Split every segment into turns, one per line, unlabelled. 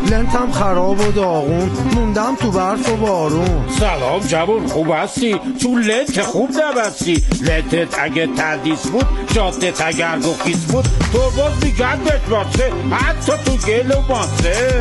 لنتم خراب و داغون، موندم تو برف و بارون.
سلام جوون، خوب هستی؟ تو لنت که خوب نبستی. لنتت اگه تردیس بود، جادت اگر گفیس بود، تو باز میگن بهت واسه، حتی تو گل و ماسه.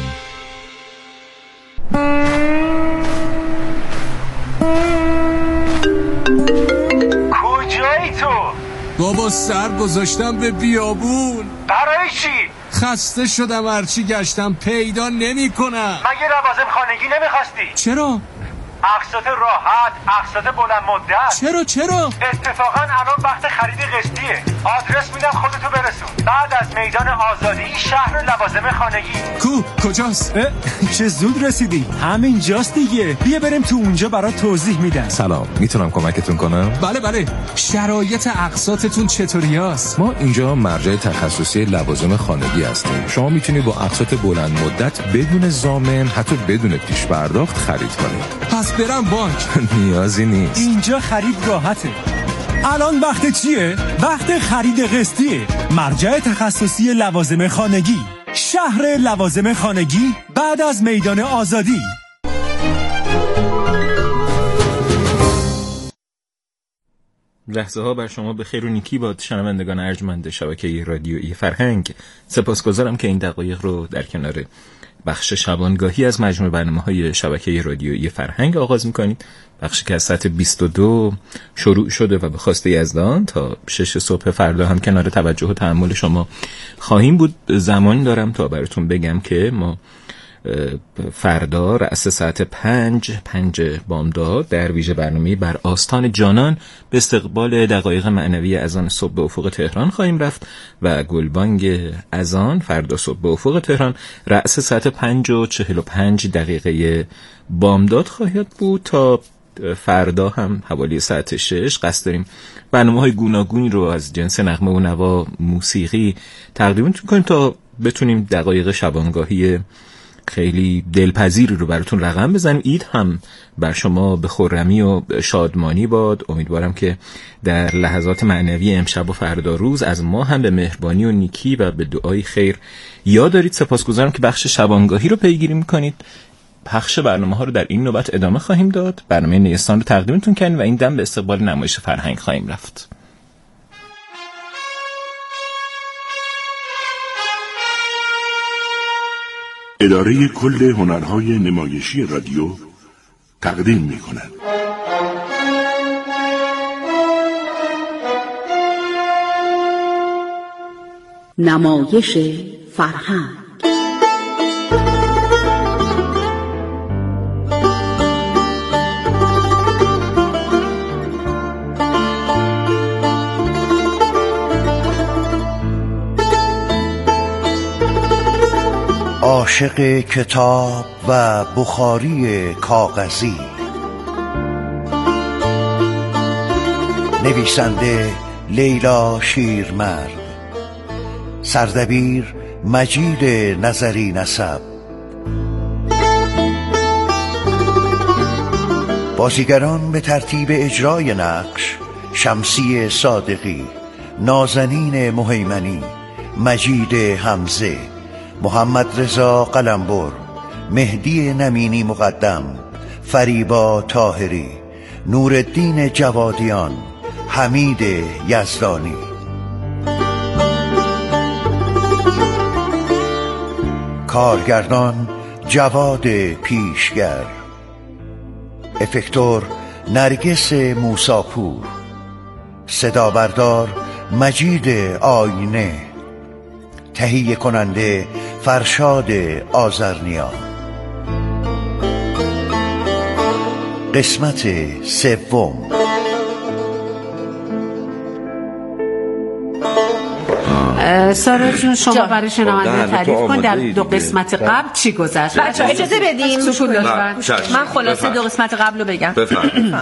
کجایی تو؟
بابا سر گذاشتم به بیابون.
برای چی؟
خسته شدم، هرچی گشتم پیدا نمی کنم.
مگه لوازم خانگی نمیخواستی؟
چرا؟
اقساط راحت، اقساط بلند مدت.
چرا؟
اتفاقا الان وقت خرید قسطیه. آدرس میدم خودتو برسون. بعد از میدان آزادی، شهر لوازم خانگی.
کجاست؟
چه زود رسیدی؟ همین جاست دیگه. بیا بریم تو اونجا برات توضیح میدم.
سلام، میتونم کمکتون کنم؟
بله. شرایط اقساطتون چطوری است؟
ما اینجا مرجع تخصصی لوازم خانگی هستیم. شما میتونید با اقساط بلند مدت بدون ضامن، حتی بدون پیش پرداخت خرید کنید.
پس برم بانک؟
نیازی نیست.
اینجا خرید راحته. الان وقت چیه؟ وقت خرید قسطیه. مرجع تخصصی لوازم خانگی، شهر لوازم خانگی، بعد از میدان آزادی.
لحظه ها بر شما به خیر و نیکی باد، شنوندگان ارجمند شبکه رادیویی فرهنگ. سپاسگزارم که این دقایق رو در کنار بخش شبانگاهی از مجموع برنامه‌های شبکه رادیویی فرهنگ آغاز می‌کنید. بخشی که از ساعت 22 شروع شده و به خواست یزدان تا 6 صبح فردا هم کنار توجه و تأمل شما خواهیم بود. زمانی دارم تا براتون بگم که ما فردا رأس ساعت 5 بامداد در ویژه برنامه بر آستان جانان به استقبال دقایق معنوی اذان صبح به افق تهران خواهیم رفت و گلبانگ اذان فردا صبح به افق تهران رأس ساعت 5:45 بامداد خواهد بود. تا فردا هم حوالی ساعت 6 قصد داریم برنامه‌های گوناگونی رو از جنس نغمه و نوا، موسیقی تقدیم کنیم تا بتونیم دقایق شبانگاهی خیلی دلپذیری رو براتون رقم بزنیم. عید هم بر شما به خرمی و شادمانی باد. امیدوارم که در لحظات معنوی امشب و فردا روز از ما هم به مهربانی و نیکی و به دعای خیر یاد دارید. سپاسگزارم که بخش شبانگاهی رو پیگیری میکنید. پخش برنامه ها رو در این نوبت ادامه خواهیم داد. برنامه نیستان رو تقدیمتون کردیم و این دم به استقبال نمایش فرهنگ خواهیم رفت.
اداره کل هنرهای نمایشی رادیو تقدیم می‌کند.
نمایش فرهنگ.
عاشق کتاب و بخاری کاغذی، نویسنده لیلا شیرمرد، سردبیر مجید نظری نسب، بازیگران به ترتیب اجرای نقش: شمسی صادقی، نازنین مهیمنی، مجید حمزه، محمد رضا قلمبر، مهدی نمینی مقدم، فریبا طاهری، نورالدین جوادیان، حمید یزدانی. کارگردان جواد پیشگر، افکتور نرگس موساپور، صدا بردار مجید آینه، تهیه کننده فرشاد آذرنیا. قسمت سوم.
سارا جون شما برای شنونده تعریف کن در دو قسمت قبل چی گذشت.
بچه‌ها اجازه بدیم
سکوت لطفاً.
من خلاصه دو قسمت قبل رو بگم.
بفرمایید.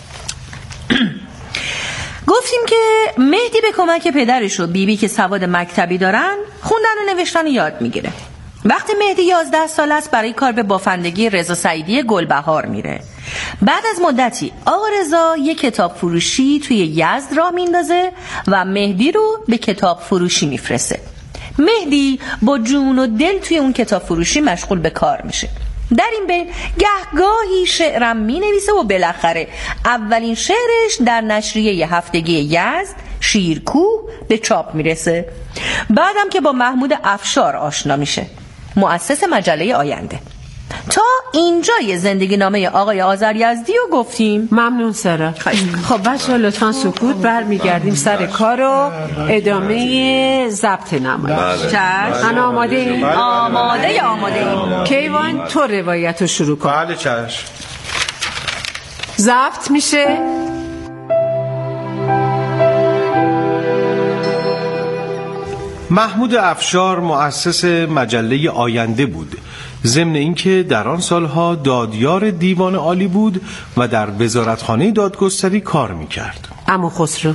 گفتیم که مهدی به کمک پدرش و بیبی که سواد مکتبی دارن خوندن و نوشتن رو یاد میگیره. وقتی مهدی 11 سال است برای کار به بافندگی رضا سعیدی گلبهار میره. بعد از مدتی آقا رضا یک کتاب فروشی توی یزد راه میندازه و مهدی رو به کتاب فروشی میفرسته. مهدی با جون و دل توی اون کتاب فروشی مشغول به کار میشه. در این بین گهگاهی شعرم مینویسه و بالاخره اولین شعرش در نشریه هفتگی یزد شیرکوه به چاپ میرسه. بعدم که با محمود افشار آشنا میشه، مؤسس مجله آینده. تا اینجای زندگی نامه آقای آذریزدی رو گفتیم.
ممنون سارا. خب بچه‌ها لطفاً سکوت، برمیگردیم سر کار و ادامه ضبط نامه. من آماده ایم؟
آماده ایم.
کیوان تو روایت رو شروع کن.
بله چشم.
ضبط میشه.
محمود افشار مؤسس مجله آینده بود، ضمن اینکه در آن سالها دادیار دیوان عالی بود و در وزارتخانه دادگستری کار میکرد.
عمو خسرو.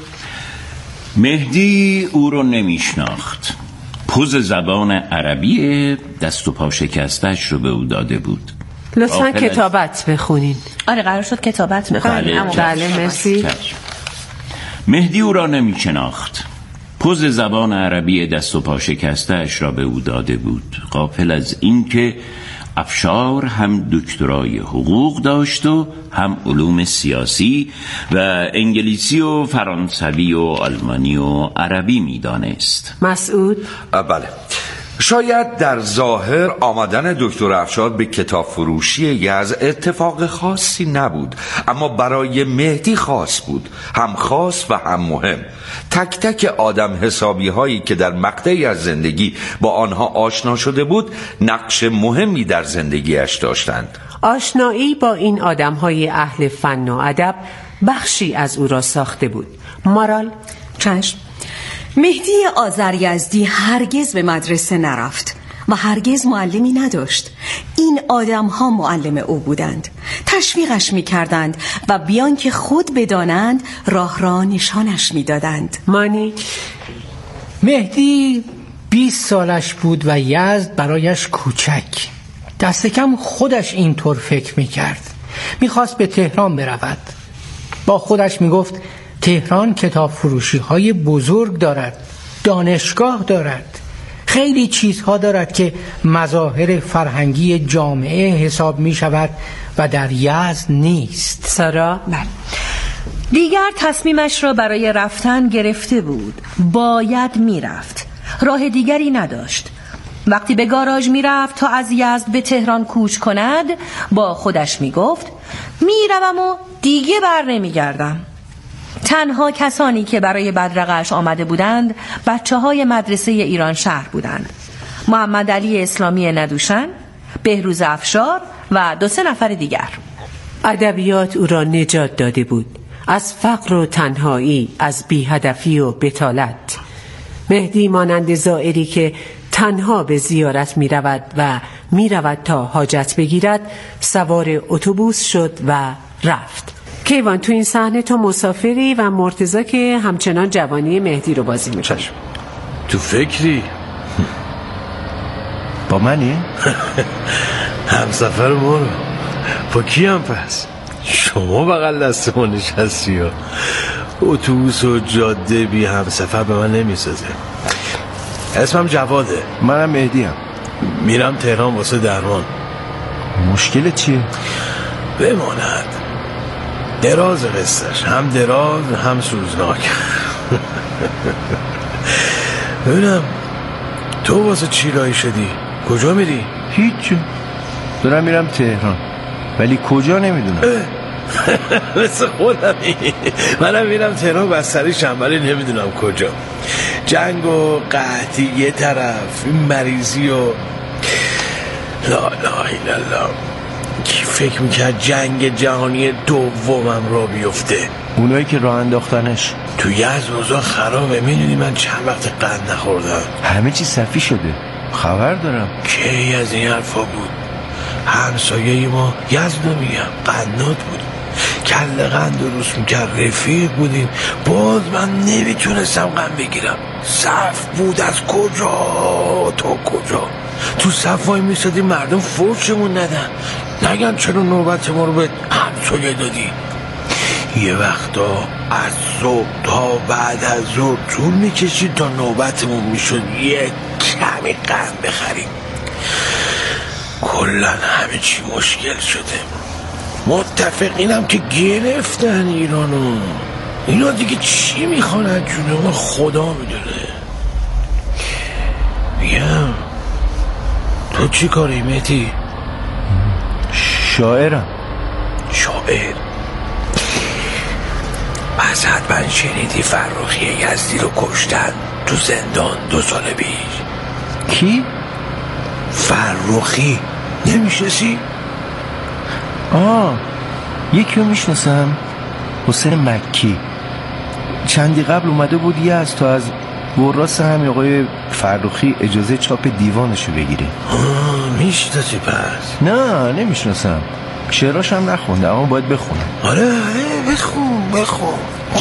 مهدی او رو نمیشناخت. پوز زبان عربی دست و پا شکستش رو به او داده بود.
لطفاً کتابت بخونین.
آره قرار شد کتابت بخونین.
بله مرسی.
مهدی او را نمیشناخت. پوز زبان عربی دست و پا شکسته‌اش را به او داده بود، غافل از اینکه افشار هم دکترای حقوق داشت و هم علوم سیاسی و انگلیسی و فرانسوی و آلمانی و عربی می‌دانست.
مسعود؟
بله. شاید در ظاهر آمدن دکتر افشار به کتاب فروشی یزد اتفاق خاصی نبود، اما برای مهدی خاص بود، هم خاص و هم مهم. تک تک آدم حسابی هایی که در مقطعی از زندگی با آنها آشنا شده بود نقش مهمی در زندگیش داشتند.
آشنایی با این آدم های اهل فن و ادب بخشی از او را ساخته بود. مارال؟
چشم. مهدی آذریزدی هرگز به مدرسه نرفت و هرگز معلمی نداشت. این آدم ها معلم او بودند، تشویقش می کردند و بیان که خود بدانند راه را نشانش می دادند.
مانی؟
مهدی 20 سالش بود و یزد برایش کوچک. دست کم خودش اینطور فکر می کرد. می خواست به تهران برود. با خودش می گفت تهران کتاب فروشی های بزرگ دارد، دانشگاه دارد، خیلی چیزها دارد که مظاهر فرهنگی جامعه حساب می شود و در یزد نیست.
سارا؟
بله. دیگر تصمیمش را برای رفتن گرفته بود. باید می رفت، راه دیگری نداشت. وقتی به گاراژ می رفت تا از یزد به تهران کوچ کند با خودش می گفت می روم و دیگه بر نمی گردم. تنها کسانی که برای بدرقه‌اش آمده بودند بچه‌های مدرسه ایران شهر بودند: محمد علی اسلامی ندوشن، بهروز افشار و 2-3 نفر دیگر.
ادبیات او را نجات داده بود از فقر و تنهایی، از بی‌هدفی و بتالت. مهدی مانند زائری که تنها به زیارت می رود و می رود تا حاجت بگیرد سوار اتوبوس شد و رفت. کیوان تو این صحنه تو مسافری و مرتضی که همچنان جوانی مهدی رو بازی می‌کنه.
تو فکری؟
با منی؟
همسفر ما رو با کیم پس؟ شما بغل دست ما نشستی ها. اتوبوس و جاده بی همسفر به من نمیسازه. اسمم جواده.
منم مهدیم.
میرم تهران واسه درمان.
مشکل چیه؟
بماند دراز قصهش، هم دراز هم سوزناک. ببینم تو واسه چی راهی شدی؟ کجا میری؟
هیچ، دارم میرم تهران ولی کجا نمیدونم.
مثل خودمی، منم میرم تهران بستریشم ولی نمیدونم کجا. جنگ و قحطی یه طرف، این مریضی و لا اله الا الله. کی فکر میکرد جنگ جهانی دومم را بیفته؟
اونایی که راه انداختنش.
تو یزد اوضاع خرابه، میدونی من چند وقت قند نخوردم.
همه چی صفی شده، خبر دارم.
کی از این حرفا بود؟ همسایه ما یزد میگم قنات بود، کل قند درست میکرد، رفیق بودیم، باز من نمیتونستم قند بگیرم. صف بود از کجا تا کجا. تو صف وای میسادیم مردم فرشمون ندن، نگن چرا نوبت ما رو به همسایه دادی. یه وقتا از صبح تا بعد از ظهر طول میکشید تا نوبتمون میشد. یک همین قند بخریم. کلن همه چی مشکل شده. متفقینم که گرفتن ایرانو. اینا دیگه چی میخوان از جون ما خدا میدونه. بگم تو چی کاری مهدی؟
شاعرم.
شاعر؟ پس حتما شنیدی فرخی یزدی رو کشتن تو زندان 2 سال پیش.
کی؟
فرخی نمیشناسی؟
یکی رو میشناسم، حسین مکی. چندی قبل اومده بود یزد تا از وراث همین آقای فرخی اجازه چاپ دیوانشو بگیره.
میشناسی پس؟
نه نمیشناسم، شعراش هم نخونده اما باید بخونم.
آره بخون.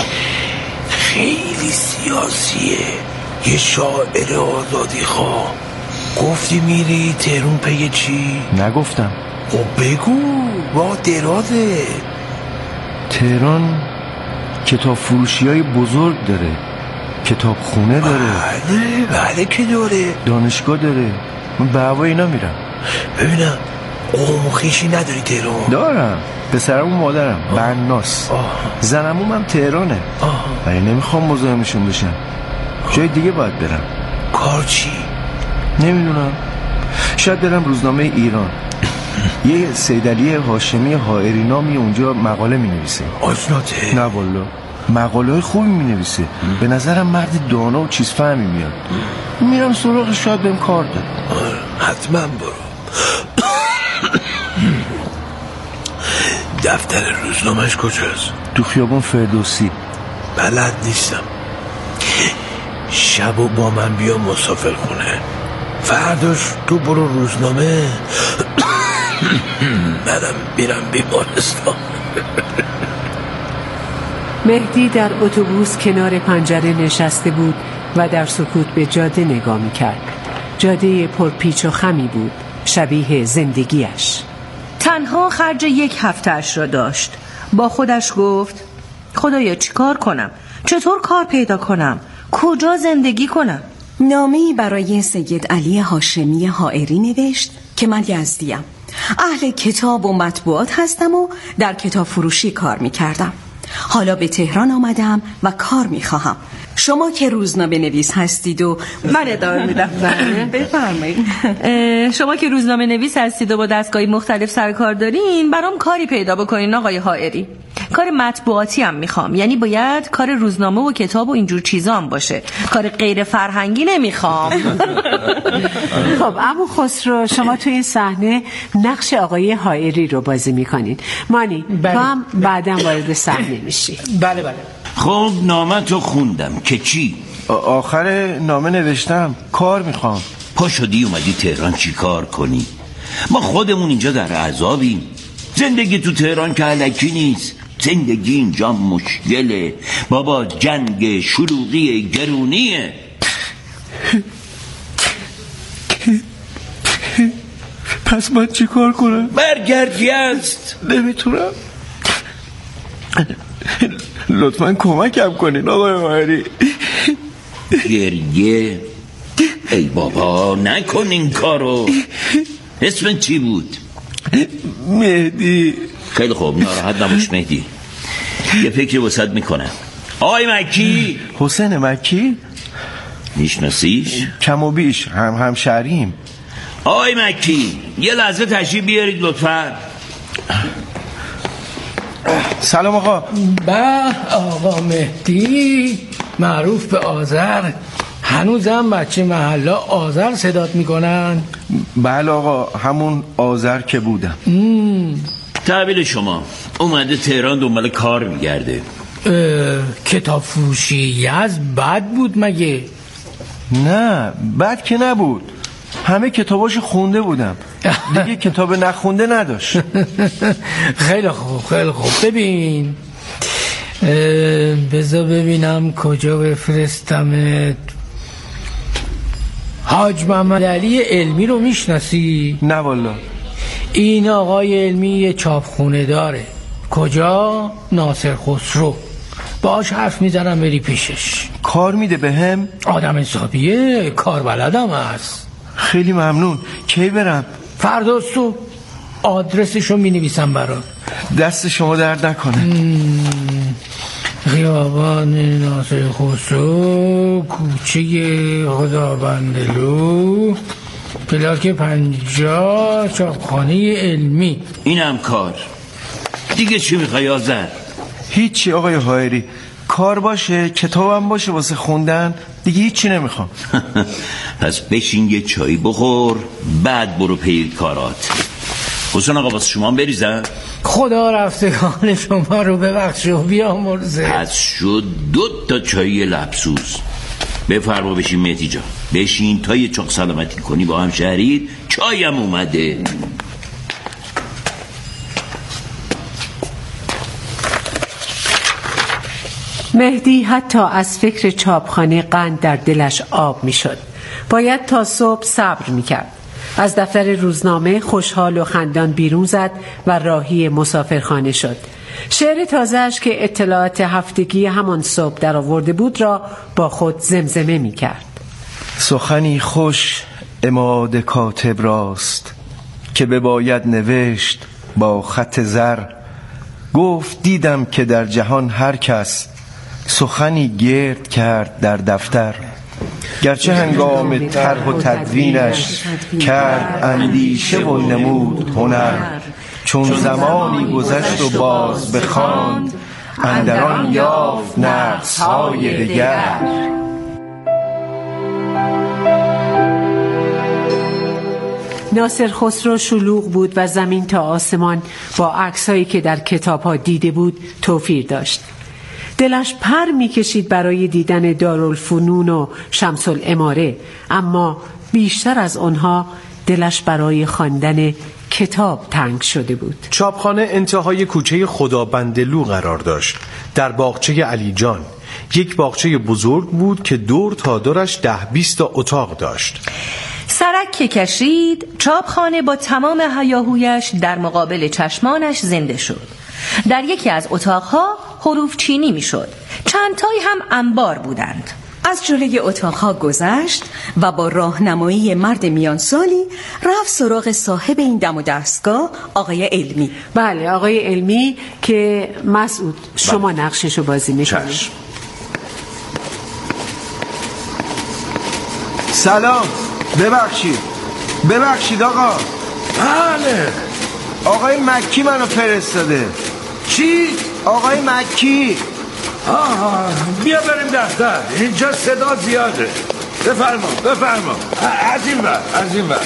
خیلی سیاسیه، یه شاعر آزادی خواه. گفتی میری تهرون پی چی؟
نگفتم.
بگو، با درازه.
تهران کتاب فروشی های بزرگ داره، کتاب خونه داره.
بله که داره.
دانشگاه داره. من به هوای اینا میرم.
ببینم قوم و خویشی نداری تهران؟
دارم، پسرم و مادرم بناس. زنموم هم تهرانه، ولی نمیخوام مزاحمشون بشم. جای دیگه باید برم.
کار چی؟
نمیدونم، شاید برم روزنامه ایران. یه سیدعلی هاشمی حائری نامی اونجا مقاله مینویسه.
آشناته؟
نه والا، مقاله خوبی مینویسه. به نظرم مرد دانا و چیز فهمی میاد. میرم سراغ، شاید بهم کار داد.
حتما برو. دفتر روزنامه‌اش کجاست؟
تو خیابون فردوسی.
بلد نیستم. شبو با من بیا مسافر خونه، فرداش تو برو روزنامه. منم میرم بیمارستان.
مهدی در اتوبوس کنار پنجره نشسته بود و در سکوت به جاده نگاه می‌کرد. جاده پرپیچ و خمی بود، شبیه زندگیش.
تنها خرج 1 هفته‌اش را داشت. با خودش گفت خدایا چی کار کنم؟ چطور کار پیدا کنم؟ کجا زندگی کنم؟
نامه‌ای برای سید علی هاشمی حائری نوشت که من یزدیم، اهل کتاب و مطبوعات هستم و در کتاب فروشی کار می‌کردم. حالا به تهران آمدم و کار می‌خواهم. شما که روزنامه نویس هستید و
من ادامه میدم.
بفرمایید.
شما که روزنامه نویس هستید و با دستگاهی مختلف سر کار دارین، برام کاری پیدا بکنین آقای حائری. کار مطبوعاتی هم میخوام، یعنی باید کار روزنامه و کتاب و اینجور چیزا هم باشه. کار غیر فرهنگی نمیخوام.
خب ابو خسرو، شما توی این صحنه نقش آقای حائری رو بازی میکنین. مانی تو هم بعداً وارد صحنه میشی.
بله.
خب نامه تو خوندم که چی؟
آخر نامه نوشتم کار میخوام.
پا شدی اومدی تهران چی کار کنی؟ ما خودمون اینجا در عذابیم. زندگی تو تهران که الکی نیست. زندگی اینجا مشکله بابا، جنگ شلوغی گرونیه.
پس من چی کار کنم؟
برگردی است.
نمیتونم. لطفاً کمکم کنین آقای حائری.
گریه؟ ای بابا نکن این کارو. اسم چی بود؟
مهدی.
خیلی خوب، ناراحت نباش مهدی، یه فکری واسط میکنم. آقای مکی.
حسین مکی؟
میشناسیش؟
کم و بیش، همشهریم.
آقای مکی یه لحظه تشریف بیارید لطفاً.
سلام آقا.
آقا مهدی، معروف به آذر. هنوزم بچه محلا آذر صدات میکنن؟
بله آقا، همون آذر که بودم.
تحویل شما اومده تهران دنبال کار میگرده.
کتاب فروشی یزد بد بود مگه؟
نه بد که نبود، همه کتاباشو خونده بودم، دیگه کتاب نخونده نداشت.
خیلی خوب. ببین بذار ببینم کجا بفرستمت. حاج محمد علی علمی رو میشناسی؟
نه والا.
این آقای علمی یه چاپخونه داره. کجا؟ ناصر خسرو. باهاش حرف میزنم بری پیشش.
کار میده بهم؟
آدم حسابیه، کار بلدم هست.
خیلی ممنون. کی برم؟
فردا صبح. آدرسشو مینویسم برات.
دست شما درد نکنه.
خیابان ناصر خسرو، کوچه خدابندلو، پلاک 50، چاپخانه علمی.
اینم کار. دیگه چی میخوای آذر؟
هیچی آقای حائری، کار باشه، کتابم باشه واسه خوندن، دیگه هیچی نمیخوام.
پس بشین یه چایی بخور، بعد برو پی کارات. حسین آقا واسه شما بریزم؟
خدا رفتگان شما رو ببخشه و بیامرزه.
پس شد 2 تا چایی لبسوس. بفرما بشین مهدی جان، بشین تا یه چاق سلامتی کنی با هم شهرید. چایم اومده.
مهدی حتی از فکر چاپخانه قند در دلش آب می شد. باید تا صبح صبر می کرد. از دفتر روزنامه خوشحال و خندان بیرون زد و راهی مسافرخانه شد. شعر تازه‌اش که اطلاعات هفتگی همان صبح در آورده بود را با خود زمزمه می کرد.
سخنی خوش عماد کاتب راست، که بباید نوشت با خط زر. گفت دیدم که در جهان هر کس سخنی گرد کرد در دفتر. گرچه هنگام طرح و تدوینش کرد اندیشه و نمود هنر. چون زمانی گذشت و باز بخواند، اندران یافت نقص‌های دگر.
ناصر خسرو شلوغ بود و زمین تا آسمان با عکسایی که در کتاب‌ها دیده بود توفیر داشت. دلش پر می‌کشید برای دیدن دارالفنون و شمس العماره، اما بیشتر از آنها دلش برای خواندن کتاب تنگ شده بود.
چاپخانه انتهای کوچه خدابندلو قرار داشت، در باغچه علی جان. یک باغچه بزرگ بود که دور تا دورش 10-20 تا اتاق داشت.
سرک که کشید، چاپخانه با تمام هیاهویش در مقابل چشمانش زنده شد. در یکی از اتاقها حروف چینی می شد. چند تایی هم انبار بودند.
از جلوی اتاقها گذشت و با راهنمایی مرد میانسالی رفت سراغ صاحب این دم و دستگاه، آقای علمی.
بله، آقای علمی که مسعود شما نقششو بازی میکنید.
سلام، ببخشید آقا.
بله،
آقای مکی منو فرستاده.
چی؟
آقای مکی.
بیا بریم دفتر، اینجا صدا زیاده. بفرما. از این ور.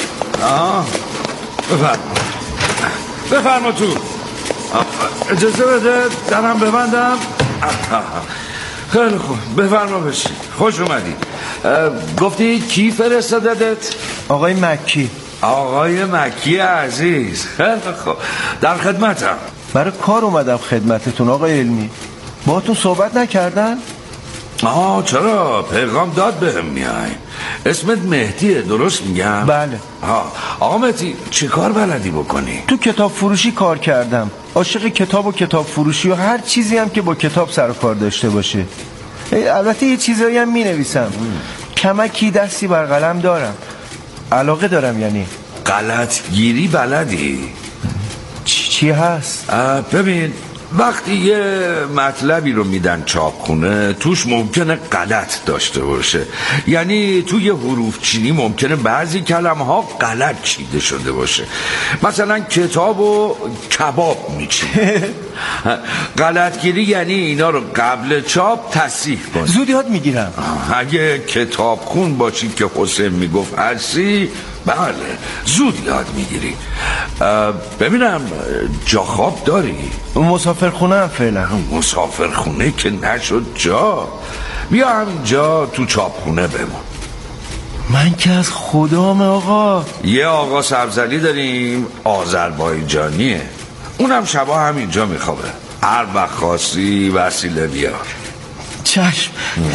بفرما تو. اجازه بده درم ببندم. خیلی خوب، بفرما بشین. خوش اومدی. گفتی کی فرستادت؟
آقای مکی.
آقای مکی عزیز، خیلی خوب، در خدمتم.
برای کار اومدم خدمتتون آقای علمی. باهاتون صحبت نکردن؟
چرا؟ پیغام داد بهم میای. اسمت مهدیه، درست میگم؟
بله.
آقا مهدی، چه کار بلدی بکنی؟
تو کتاب فروشی کار کردم. عاشق کتاب و کتاب فروشی و هر چیزی هم که با کتاب سر و کار داشته باشه. البته یه چیزایی هم مینویسم. کمکی دستی بر قلم دارم. علاقه دارم. یعنی
غلطگیری بلدی؟
چی هست؟
ببین، وقتی یه مطلبی رو میدن چاپخونه توش ممکنه غلط داشته باشه. یعنی توی حروف چینی ممکنه بعضی کلمه ها غلط چیده شده باشه. مثلا کتاب و کباب میچینه. غلطگیری یعنی اینا رو قبل چاپ تصحیح کنی.
زود یاد میگیرم.
اگه کتاب خون باشی که حسین میگفت هستی، بله زود یاد میگیری. ببینم جا خواب داری؟
مسافرخونه هم فعلا.
مسافرخونه که نشد جا. بیا همینجا تو چاپخونه بمون.
من که از خدام آقا.
یه آقا سبزلی داریم، آذربایجانیه. اونم شبا همینجا میخوابه. هر وقت خواستی وسیله بیار.
چشم.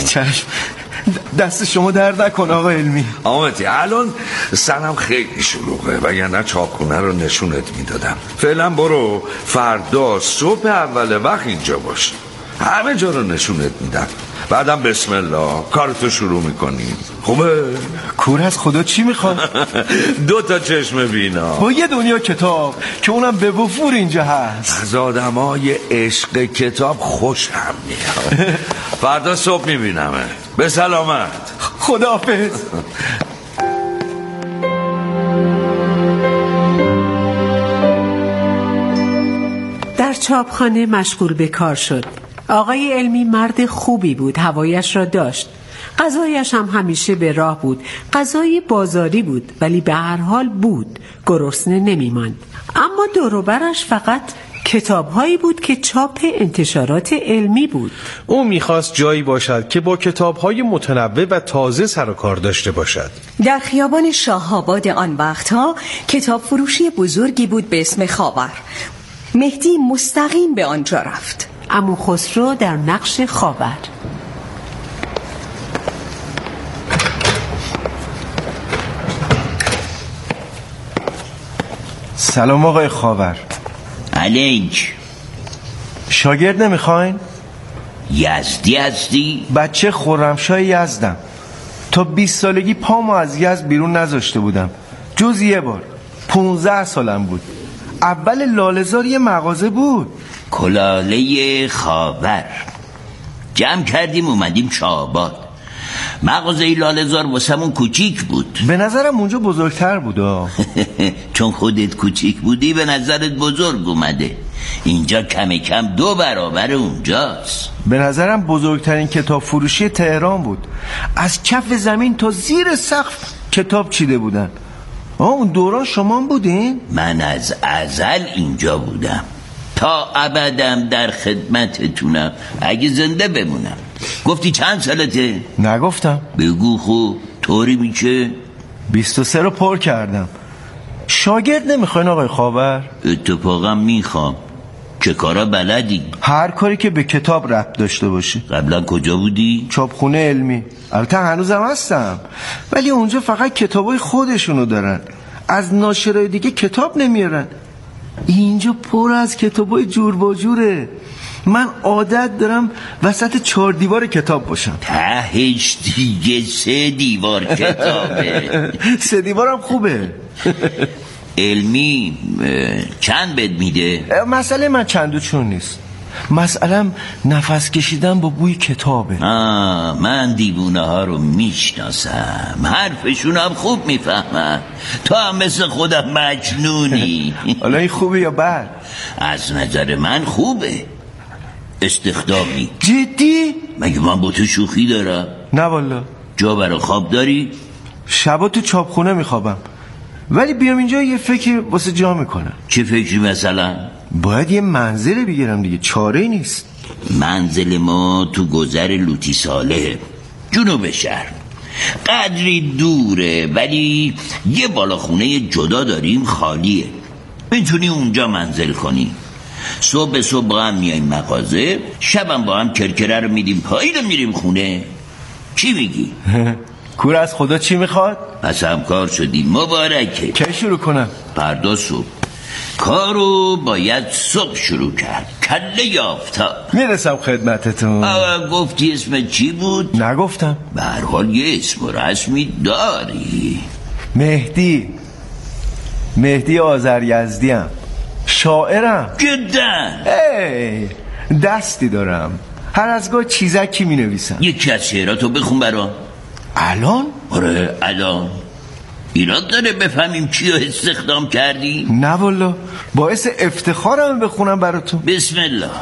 دست شما درد نکن آقا علمی.
آمدی الان سنم خیلی شلوغه وگرنه چاپخونه رو نشونت میدادم. فعلا برو، فردا صبح اول وقت اینجا باش.
همه جا رو نشونت میدم. بعدم بسم الله کارتو شروع میکنیم. خوبه؟
کور از خدا چی میخواد؟
2 چشم بینا
با یه دنیا کتاب که اونم به وفور اینجا هست.
از آدمای عشق کتاب خوشم میاد. فردا صبح میبینمه. به سلامت.
خداحافظ.
در چاپخانه مشغول به کار شد. آقای علمی مرد خوبی بود، هوایش را داشت. غذایش هم همیشه به راه بود. غذای بازاری بود ولی به هر حال بود، گرسنه نمی‌ماند. اما دور و برش فقط کتاب‌هایی بود که چاپ انتشارات علمی بود.
او می‌خواست جایی باشد که با کتاب‌های متنوع و تازه سر و کار داشته باشد.
در خیابان شاه‌آباد آن وقتها کتاب فروشی بزرگی بود به اسم خاور. مهدی مستقیم به آنجا رفت.
عمو خسرو در نقش خاور.
سلام آقای خاور.
علیک.
شاگرد نمیخواین؟
یزدی هستی؟
بچه خرمشاه یزدم. تا 20 سالگی پامو از یزد بیرون نذاشته بودم جز یه بار. 15 سالم بود. اول لاله‌زار یه مغازه بود.
کلاله خاور. جمع کردیم اومدیم شاه‌آباد. مغازه لاله‌زار واسمون کوچیک بود.
به نظرم اونجا بزرگتر بود.
چون خودت کوچیک بودی به نظرت بزرگ اومده. اینجا کم کم 2 برابر اونجاست.
به نظرم بزرگترین کتاب فروشی تهران بود. از کف زمین تا زیر سقف کتاب چیده بودن. اون دوران شما بودین؟
من از ازل اینجا بودم، تا ابدم در خدمتتونم اگه زنده بمونم. گفتی چند سالته؟
نگفتم.
بگو خوب. طوری میشه؟
23 رو پر کردم. شاگرد نمیخواین آقای خاور؟
اتفاقا میخوام. چه کارا بلدی؟
هر کاری که به کتاب ربط داشته باشه.
قبلا کجا بودی؟
چاپخونه علمی. البته هنوزم هستم، ولی اونجا فقط کتابای خودشونو دارن، از ناشرای دیگه کتاب نمیارن. اینجا پر از کتابای جور با جوره. من عادت دارم وسط 4 دیوار کتاب باشم.
تهش دیگه 3 دیوار کتابه.
3 دیوارم خوبه.
علمی چند بد میده؟
مسئله من چند و چون نیست. مسئله‌م نفس کشیدن با بوی کتابه.
من دیوونه ها رو میشناسم، حرفشون هم خوب میفهمم. تو هم مثل خودم مجنونی.
حالا این خوبه یا بد؟
از نظر من خوبه. استخدامی.
جدی؟
مگه من با تو شوخی دارم؟
نه والا.
جا برای خواب داری؟
شبا تو چاپخونه میخوابم، ولی بیام اینجا یه فکر واسه جا میکنم.
چه فکری مثلا؟
باید یه منزل بگیرم دیگه، چاره نیست.
منزل ما تو گذر لوتی صالح، جنوب شهر. قدری دوره ولی یه بالاخونه جدا داریم خالیه. میتونی اونجا منزل کنی. صبح با هم میاییم مغازه، شبم با هم کرکره رو میدیم پایین و میریم خونه. چی میگی؟
کور از خدا چی میخواد؟
پس همکار شدیم، مبارکه.
کی شروع کنم؟
فردا صبح. کارو باید صبح شروع کرد. کله یافتا.
میرسم خدمتتون.
گفتی اسم چی بود؟
نگفتم.
به هر حال یه اسم رسمی داری.
مهدی آذریزدیم. شاعرم.
جدن؟
دستی دارم، هر از گاه چیزکی می نویسم.
یکی از شعراتو بخون برام.
الان؟
آره الان. ایراد داره بفهمیم چی رو استخدام کردی؟
نه والا، باعث افتخارم بخونم براتون.
بسم الله.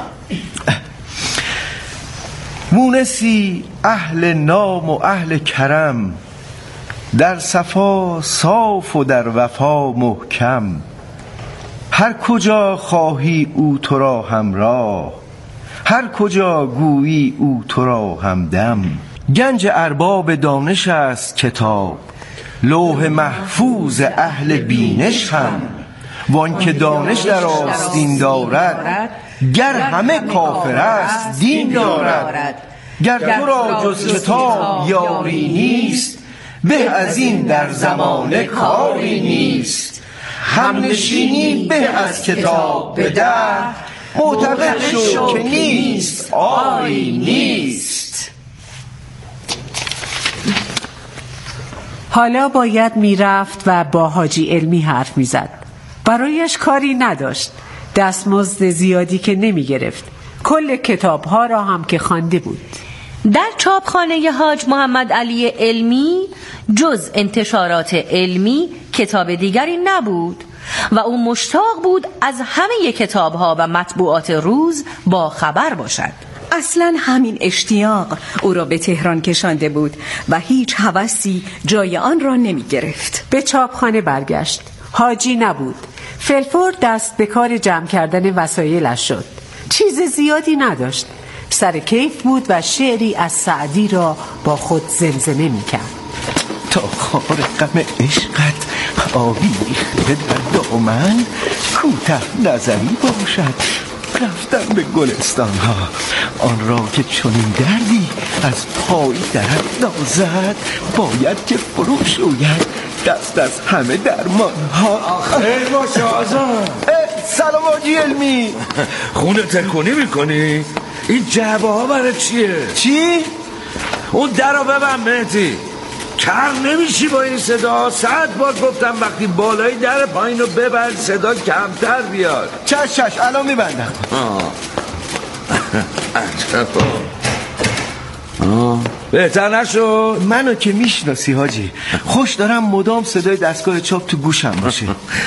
مونسی اهل نام و اهل کرم، در صفا صاف و در وفا محکم. هر کجا خواهی او تو را همراه، هر کجا گویی او تو را همدم. گنج ارباب دانش است کتاب، لوح محفوظ اهل بینش هم. وان که دانش در آستین دارد، گر همه کافر است دین دارد. گر تو را جز کتاب یاری نیست، به از این در زمانه کاری نیست. هم نشینی به از کتاب به در، معتقد شو که نیست، آری نیست.
حالا باید میرفت و با حاجی علمی حرف میزد. برایش کاری نداشت، دستمزد زیادی که نمی گرفت. کل کتاب ها را هم که خوانده بود.
در چاپخانه حاج محمد علی علمی جز انتشارات علمی کتاب دیگری نبود و او مشتاق بود از همه کتاب ها و مطبوعات روز با خبر باشد.
اصلا همین اشتیاق او را به تهران کشانده بود و هیچ هوسی جای آن را نمی گرفت.
به چاپخانه برگشت. حاجی نبود. فلفور دست به کار جمع کردن وسایلش شد. چیز زیادی نداشت. سر کیف بود و شعری از سعدی را با خود زمزمه می کرد.
تا خار غم عشقت آویخته در دامن، کوته نظری باشد رفتن به گلستان ها. آن را که چنین دردی از پای درد نازد، باید که فرو شوید دست از همه درمان ها.
خیر باشه آزاد.
سلام حاجی علمی.
خونه تکونی میکنی؟ این جعبه ها برای چیه؟
چی؟
اون در رو ببن مهدی. کر نمیشی با این صدا. 100 بار گفتم وقتی بالای در پایین رو ببند صدا کمتر بیاد.
چش الان میبندم.
بهتر نشد؟
منو که میشناسی حاجی، خوش دارم مدام صدای دستگاه چاپ تو گوشم باشه.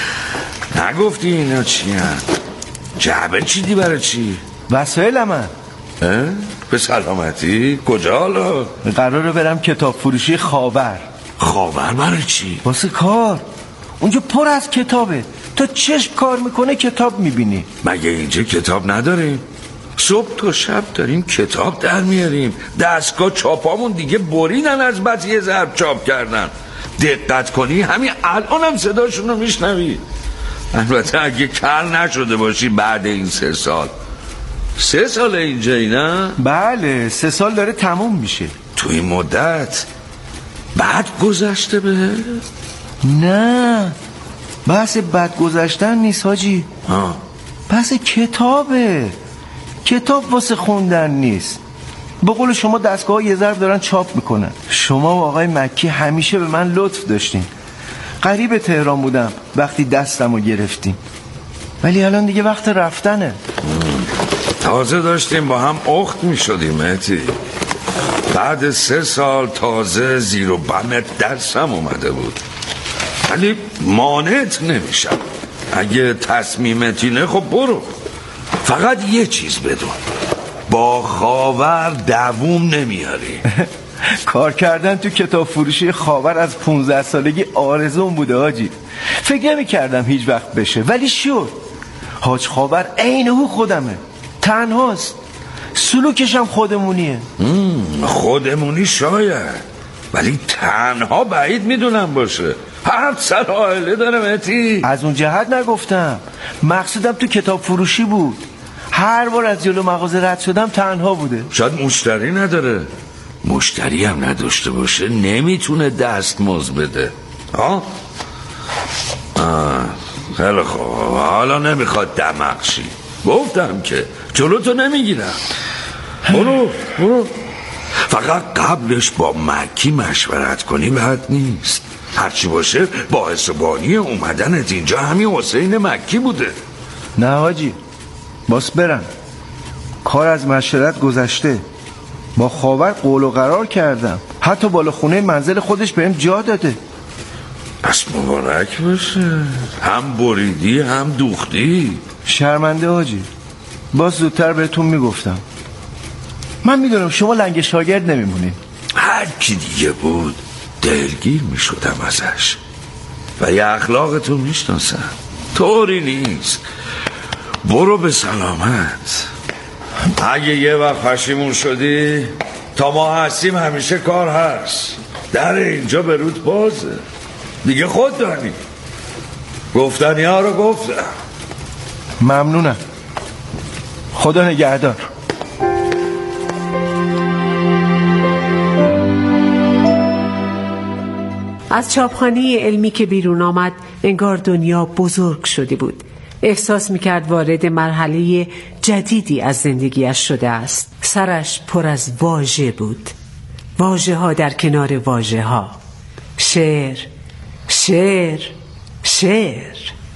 نگفتی اینا چی هست؟ جعبه چیدی برای چی؟
وسایلم.
به سلامتی؟ کجا حالا؟
قراره برم کتاب فروشی خاور.
خاور برای چی؟
واسه کار. اونجا پر از کتابه، تا چشم کار میکنه کتاب میبینی.
مگه اینجا کتاب نداریم؟ صبح تا شب داریم کتاب در میاریم. دستگاه چاپامون دیگه بریدن از بس یه ضرب چاپ کردن. دقت کنی همین الان هم صداشون رو میشنوی. البته اگه کر نشده باشی بعد این 3 سال. 3 سال اینجایی نه؟
بله 3 سال داره تموم میشه.
تو این مدت بعد گذشته به؟
نه بحث بد گذشتن نیست حاجی. بحث کتابه. کتاب واسه خوندن نیست. به قول شما دستگاه یه ضرب دارن چاپ میکنن. شما و آقای مکی همیشه به من لطف داشتین. قریب تهران بودم وقتی دستمو گرفتیم، ولی الان دیگه وقت رفتنه.
تازه داشتیم با هم اخت میشدیم مهدی. بعد 3 سال تازه زیر و بمت درسم اومده بود، ولی مانعت نمیشم. اگه تصمیمت اینه خب برو. فقط یه چیز بدون، با خاور دووم نمیاری.
کار کردن تو کتاب فروشی خاور از 15 سالگی آرزوم بوده حاجی. فکر نمی کردم هیچ وقت بشه، ولی شد. حاج خاور عینه خودمه، تنهاست، سلوکشم خودمونیه.
خودمونی شاید، ولی تنها بعید میدونم باشه. 7 سال عائله داره مهدی.
از اون جهت نگفتم، مقصودم تو کتاب فروشی بود. هر بار از جلو مغازه رد شدم تنها بوده.
شاید مشتری نداره. مشتری هم نداشته باشه نمیتونه دستمزد بده. خیلی خوب، حالا نمیخواد دمقشی. گفتم که جلوتو نمیگیرم. برو. فقط قبلش با مکی مشورت کنی بد نیست. هرچی باشه باعث بانی اومدنت اینجا همین حسین مکی بوده.
نه حاجی، باس برم. کار از مشورت گذشته. با خاور قول و قرار کردم، حتی بالا خونه منزل خودش بهم جا داده.
پس مبارک باشه. هم بریدی هم دوختی.
شرمنده حاجی، باز زودتر بهتون میگفتم. من میدونم شما لنگ شاگرد نمیمونین.
هر کی دیگه بود دلگیر میشدم ازش، و یه اخلاقتو میشناسم. طوری نیست. برو به سلامت. اگه یه وقت پشیمون شدی تا ما هستیم همیشه کار هست. در اینجا به رود بازه دیگه. خود دانی گفتنی ها رو گفتم.
ممنونم. خدا نگهدار.
از چاپخانه علمی که بیرون آمد انگار دنیا بزرگ شده بود. احساس میکرد وارد مرحله جدیدی از زندگیش شده است. سرش پر از واژه بود، واژه ها در کنار واژه ها. شعر، شعر، شعر.